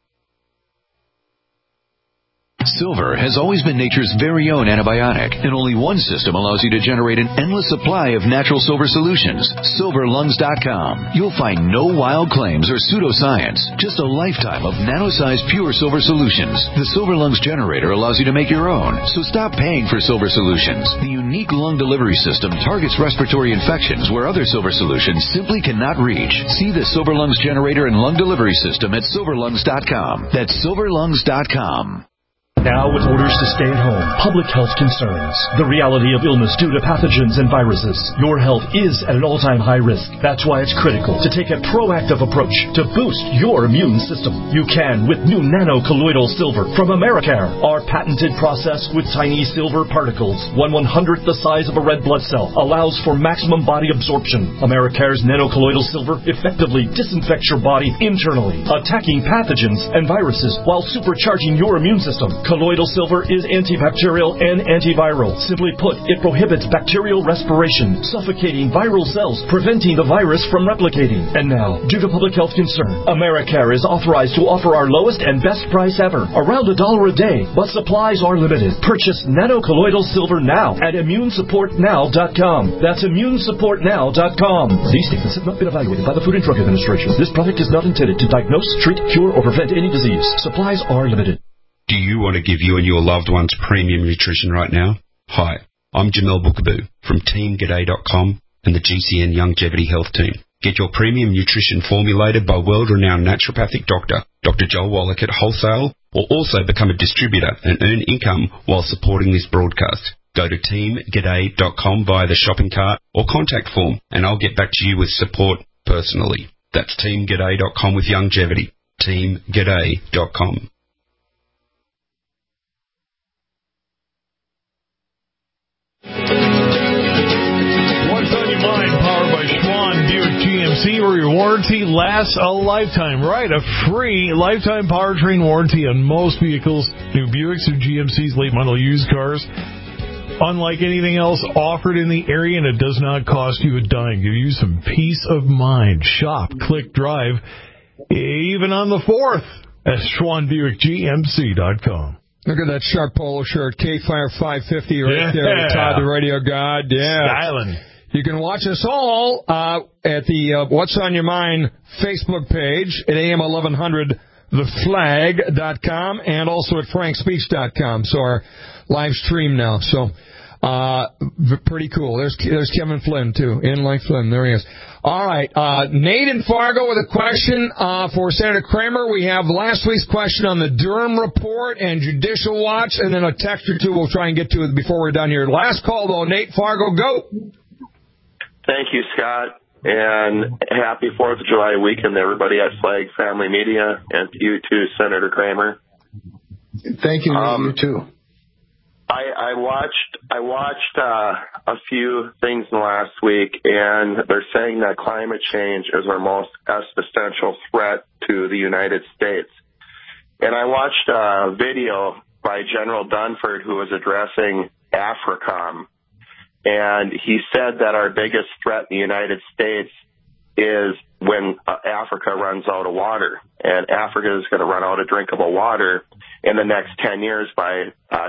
Silver has always been nature's very own antibiotic, and only one system allows you to generate an endless supply of natural silver solutions. SilverLungs.com. You'll find no wild claims or pseudoscience, just a lifetime of nano-sized pure silver solutions. The Silver Lungs generator allows you to make your own, so stop paying for silver solutions. The unique lung delivery system targets respiratory infections where other silver solutions simply cannot reach. See the Silver Lungs generator and lung delivery system at SilverLungs.com. That's SilverLungs.com. Now with orders to stay at home, public health concerns, the reality of illness due to pathogens and viruses, your health is at an all-time high risk. That's why it's critical to take a proactive approach to boost your immune system. You can with new nano-colloidal silver from Americare. Our patented process with tiny silver particles, 1/100th the size of a red blood cell, allows for maximum body absorption. Americare's nano-colloidal silver effectively disinfects your body internally, attacking pathogens and viruses while supercharging your immune system. Colloidal silver is antibacterial and antiviral. Simply put, it prohibits bacterial respiration, suffocating viral cells, preventing the virus from replicating. And now, due to public health concern, Americare is authorized to offer our lowest and best price ever, around $1 a day, but supplies are limited. Purchase nano-colloidal silver now at ImmuneSupportNow.com. That's ImmuneSupportNow.com. These statements have not been evaluated by the Food and Drug Administration. This product is not intended to diagnose, treat, cure, or prevent any disease. Supplies are limited. Do you want to give you and your loved ones premium nutrition right now? Hi, I'm Jamel Bookaboo from TeamGaday.com and the GCN Longevity Health Team. Get your premium nutrition formulated by world-renowned naturopathic doctor, Dr. Joel Wallach at Wholesale, or also become a distributor and earn income while supporting this broadcast. Go to TeamGaday.com via the shopping cart or contact form, and I'll get back to you with support personally. That's TeamGaday.com with longevity. TeamGaday.com. Where your warranty lasts a lifetime. Right, a free lifetime powertrain warranty on most vehicles, new Buicks or GMC's late model used cars. Unlike anything else offered in the area, and it does not cost you a dime. Give you some peace of mind. Shop, click, drive, even on the 4th at SchwannBuickGMC.com. Look at that sharp polo shirt, K-Fire 550 right there with Todd the Radio God. Yeah. Styling. You can watch us all at the What's on Your Mind Facebook page at AM1100theflag.com and also at frankspeech.com. So our live stream now. So pretty cool. There's Kevin Flynn, too. In like Flynn. There he is. All right. Nate in Fargo with a question for Senator Kramer. We have last week's question on the Durham report and Judicial Watch, and then a text or two we'll try and get to it before we're done here. Last call, though. Nate, Fargo, go. Thank you, Scott, and happy 4th of July weekend to everybody at Flag Family Media, and to you too, Senator Kramer. Thank you. You too. I watched a few things in the last week, and they're saying that climate change is our most existential threat to the United States. And I watched a video by General Dunford, who was addressing AFRICOM, and he said that our biggest threat in the United States is when Africa runs out of water, and Africa is going to run out of drinkable water in the next 10 years by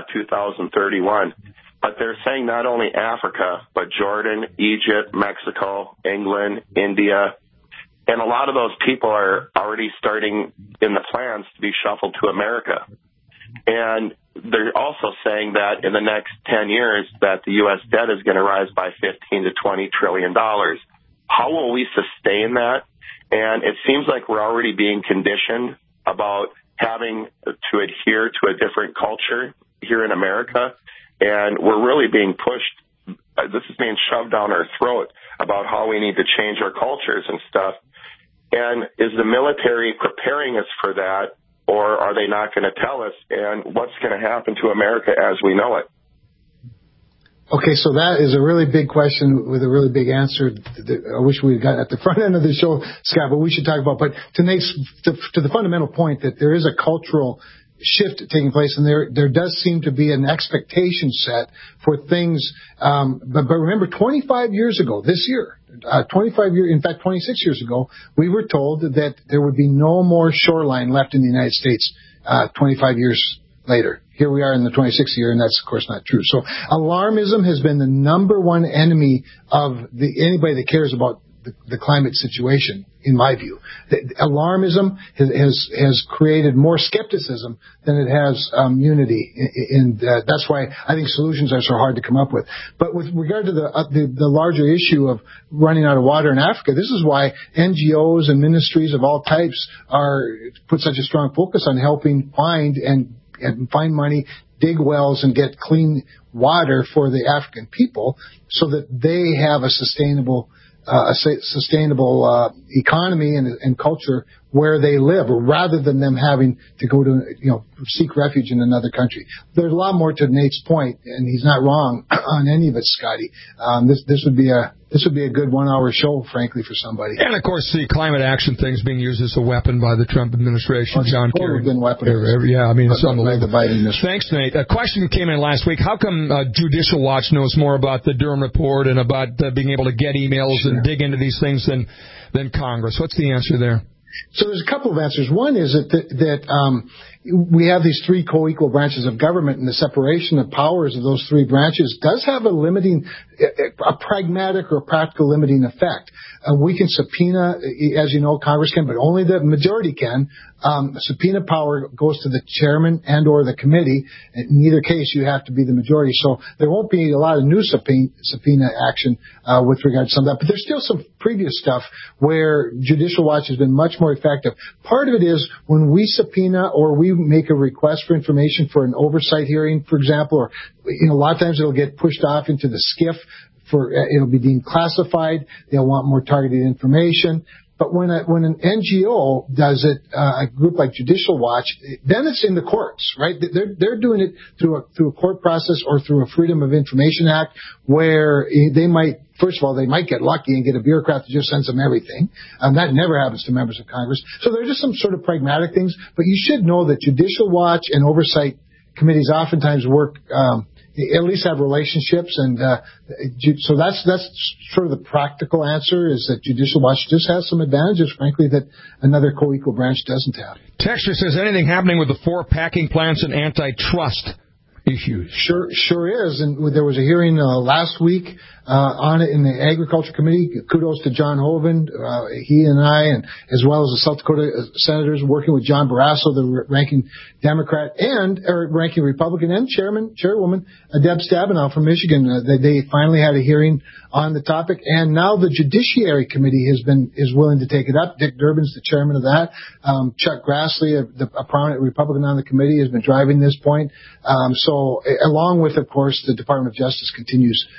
2031. But they're saying not only Africa, but Jordan, Egypt, Mexico, England, India, and a lot of those people are already starting in the plans to be shuffled to America. And they're also saying that in the next 10 years that the U.S. debt is going to rise by $15 to $20 trillion. How will we sustain that? And it seems like we're already being conditioned about having to adhere to a different culture here in America. And we're really being pushed. This is being shoved down our throat about how we need to change our cultures and stuff. And is the military preparing us for that, or are they not going to tell us? And what's going to happen to America as we know it? Okay, so that is a really big question with a really big answer. I wish we had gotten at the front end of the show, Scott, but we should talk about. But to the fundamental point that there is a cultural shift taking place, and there does seem to be an expectation set for things. But remember, 25 years ago, this year, 26 years ago, we were told that there would be no more shoreline left in the United States 25 years later. Here we are in the 26th year, and that's, of course, not true. So alarmism has been the number one enemy of anybody that cares about the climate situation, in my view. Alarmism has created more skepticism than it has unity, and that's why I think solutions are so hard to come up with. But with regard to the larger issue of running out of water in Africa, this is why NGOs and ministries of all types put such a strong focus on helping find money, dig wells, and get clean water for the African people, so that they have a sustainable economy and culture where they live, rather than them having to go to seek refuge in another country. There's a lot more to Nate's point, and he's not wrong on any of it, Scotty. This would be a good 1 hour show, frankly, for somebody. And of course, the climate action thing's being used as a weapon by the Trump administration. John Kerry. Yeah, I mean, it's unbelievable. Thanks, Nate. A question came in last week. How come Judicial Watch knows more about the Durham report and about being able to get emails and dig into these things than Congress? What's the answer there? So there's a couple of answers. One is that we have these three co-equal branches of government, and the separation of powers of those three branches does have a pragmatic or practical limiting effect. We can subpoena, as you know, Congress can, but only the majority can. Subpoena power goes to the chairman and or the committee. In either case, you have to be the majority. So there won't be a lot of new subpoena action with regard to some of that. But there's still some previous stuff where Judicial Watch has been much more effective. Part of it is when we subpoena or we make a request for information for an oversight hearing, for example, or a lot of times it'll get pushed off into the SCIF. It'll be deemed classified. They'll want more targeted information. But when an NGO does it, a group like Judicial Watch, then it's in the courts, right? They're doing it through a court process or through a Freedom of Information Act, where they might get lucky and get a bureaucrat that just sends them everything. That never happens to members of Congress. So they're just some sort of pragmatic things. But you should know that Judicial Watch and oversight committees oftentimes work, at least have relationships, and so that's sort of the practical answer, is that Judicial Watch just has some advantages, frankly, that another co-equal branch doesn't have. Texture says, anything happening with the 4 packing plants and antitrust issues? Sure is, and there was a hearing last week on it in the Agriculture Committee. Kudos to John Hoeven, he and I, and as well as the South Dakota senators working with John Barrasso, the ranking Democrat and ranking Republican, and Chairwoman Deb Stabenow from Michigan. They finally had a hearing on the topic, and now the Judiciary Committee is willing to take it up. Dick Durbin's the chairman of that. Chuck Grassley, a prominent Republican on the committee, has been driving this point. So along with, of course, the Department of Justice continues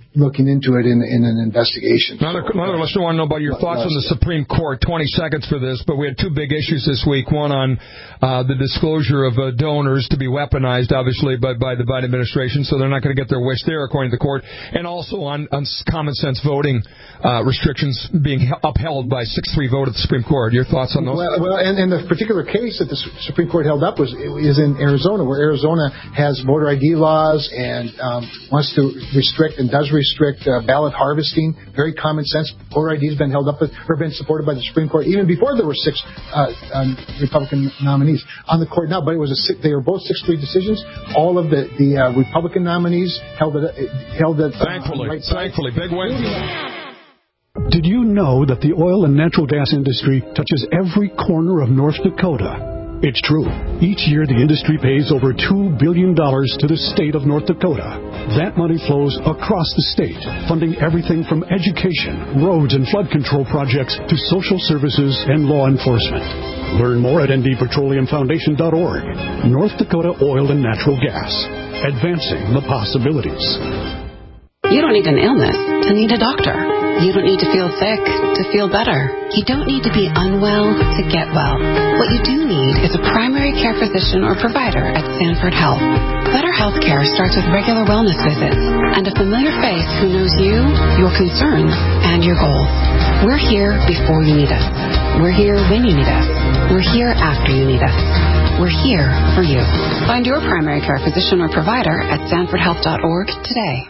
looking into it in an investigation. Another listener want to know about your thoughts on the Supreme Court. 20 seconds for this, but we had two big issues this week. One on the disclosure of donors to be weaponized, obviously, by the Biden administration, so they're not going to get their wish there, according to the court. And also on common sense voting restrictions being upheld by 6-3 vote at the Supreme Court. Your thoughts on those? Well, and the particular case that the Supreme Court held up is in Arizona, where Arizona has voter ID laws and wants to restrict and does restrict ballot harvesting. Very common sense. Voter ID has been held up or been supported by the Supreme Court even before there were 6 Republican nominees on the court now. But they were both 6-3 decisions. All of the Republican nominees held it. Thankfully, big win. Did you know that the oil and natural gas industry touches every corner of North Dakota? It's true. Each year, the industry pays over $2 billion to the state of North Dakota. That money flows across the state, funding everything from education, roads and flood control projects to social services and law enforcement. Learn more at ndpetroleumfoundation.org. North Dakota Oil and Natural Gas. Advancing the possibilities. You don't need an illness to need a doctor. You don't need to feel sick to feel better. You don't need to be unwell to get well. What you do need is a primary care physician or provider at Sanford Health. Better health care starts with regular wellness visits and a familiar face who knows you, your concerns, and your goals. We're here before you need us. We're here when you need us. We're here after you need us. We're here for you. Find your primary care physician or provider at sanfordhealth.org today.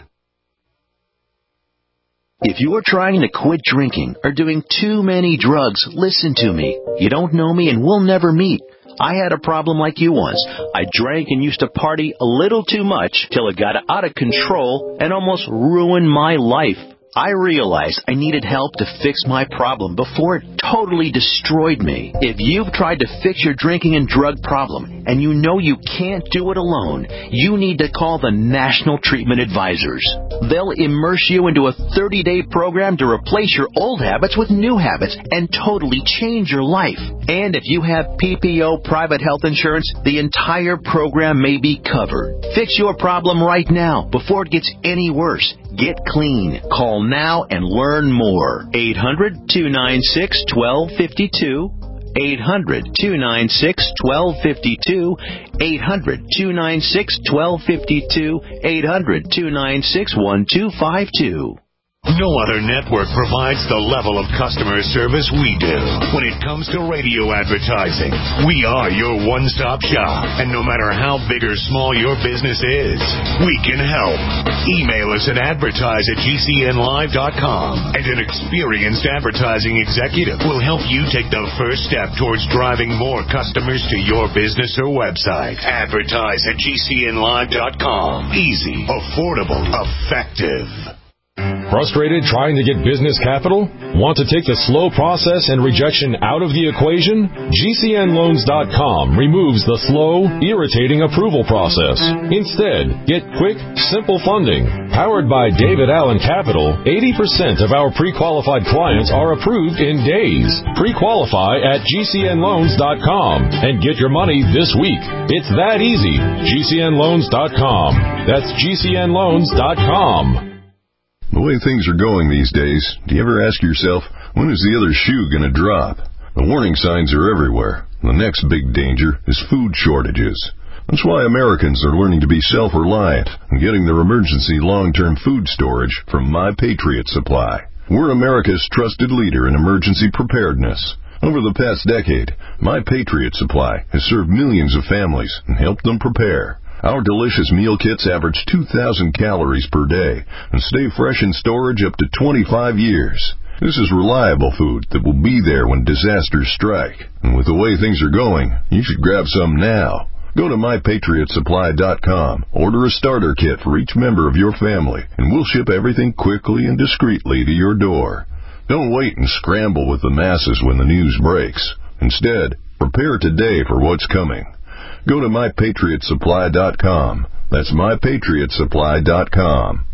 If you're trying to quit drinking or doing too many drugs, listen to me. You don't know me and we'll never meet. I had a problem like you once. I drank and used to party a little too much till it got out of control and almost ruined my life. I realized I needed help to fix my problem before it totally destroyed me. If you've tried to fix your drinking and drug problem and you know you can't do it alone, you need to call the National Treatment Advisors. They'll immerse you into a 30-day program to replace your old habits with new habits and totally change your life. And if you have PPO private health insurance, the entire program may be covered. Fix your problem right now before it gets any worse. Get clean. Call now and learn more. 800-296-1252. 800-296-1252. 800-296-1252. 800-296-1252. No other network provides the level of customer service we do. When it comes to radio advertising, we are your one-stop shop. And no matter how big or small your business is, we can help. Email us at advertise@gcnlive.com, and an experienced advertising executive will help you take the first step towards driving more customers to your business or website. Advertise@gcnlive.com. Easy, affordable, effective. Frustrated trying to get business capital? Want to take the slow process and rejection out of the equation? GCNloans.com removes the slow, irritating approval process. Instead, get quick, simple funding. Powered by David Allen Capital, 80% of our pre-qualified clients are approved in days. Pre-qualify at GCNloans.com and get your money this week. It's that easy. GCNloans.com. That's GCNloans.com. The way things are going these days, do you ever ask yourself, when is the other shoe going to drop? The warning signs are everywhere. The next big danger is food shortages. That's why Americans are learning to be self-reliant and getting their emergency long-term food storage from My Patriot Supply. We're America's trusted leader in emergency preparedness. Over the past decade, My Patriot Supply has served millions of families and helped them prepare. Our delicious meal kits average 2,000 calories per day and stay fresh in storage up to 25 years. This is reliable food that will be there when disasters strike. And with the way things are going, you should grab some now. Go to MyPatriotSupply.com, order a starter kit for each member of your family, and we'll ship everything quickly and discreetly to your door. Don't wait and scramble with the masses when the news breaks. Instead, prepare today for what's coming. Go to MyPatriotSupply.com. That's MyPatriotSupply.com.